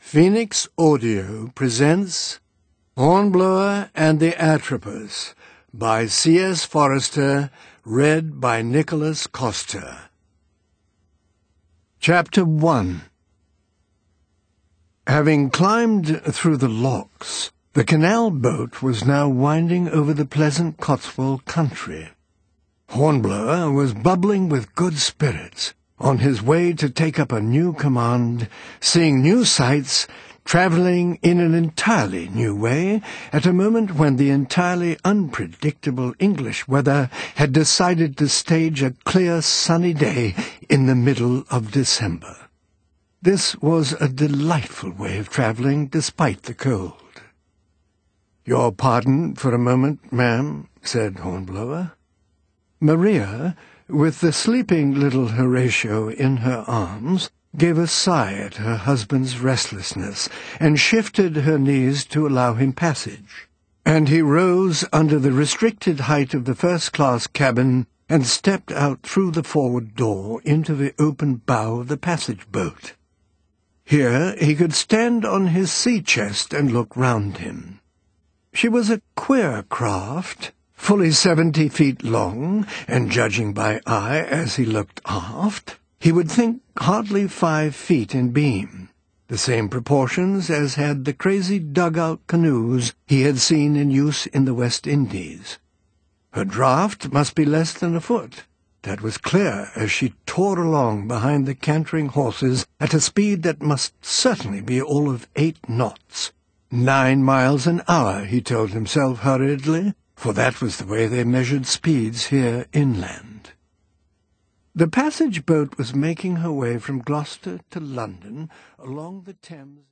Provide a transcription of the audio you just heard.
Phoenix Audio presents Hornblower and the Atropos by C.S. Forester, read by Nicholas Coster. Chapter 1. Having climbed through the locks, the canal boat was now winding over the pleasant Cotswold country. Hornblower was bubbling with good spirits, on his way to take up a new command, seeing new sights, travelling in an entirely new way, at a moment when the entirely unpredictable English weather had decided to stage a clear sunny day in the middle of December. This was a delightful way of travelling despite the cold. "Your pardon for a moment, ma'am," said Hornblower. Maria, with the sleeping little Horatio in her arms, gave a sigh at her husband's restlessness, and shifted her knees to allow him passage. And he rose under the restricted height of the first-class cabin and stepped out through the forward door into the open bow of the passage-boat. Here he could stand on his sea-chest and look round him. She was a queer craft, fully 70 feet long, and judging by eye as he looked aft, he would think hardly 5 feet in beam, the same proportions as had the crazy dugout canoes he had seen in use in the West Indies. Her draught must be less than a foot. That was clear as she tore along behind the cantering horses at a speed that must certainly be all of 8 knots. 9 miles an hour, he told himself hurriedly, for that was the way they measured speeds here inland. The passage-boat was making her way from Gloucester to London along the Thames.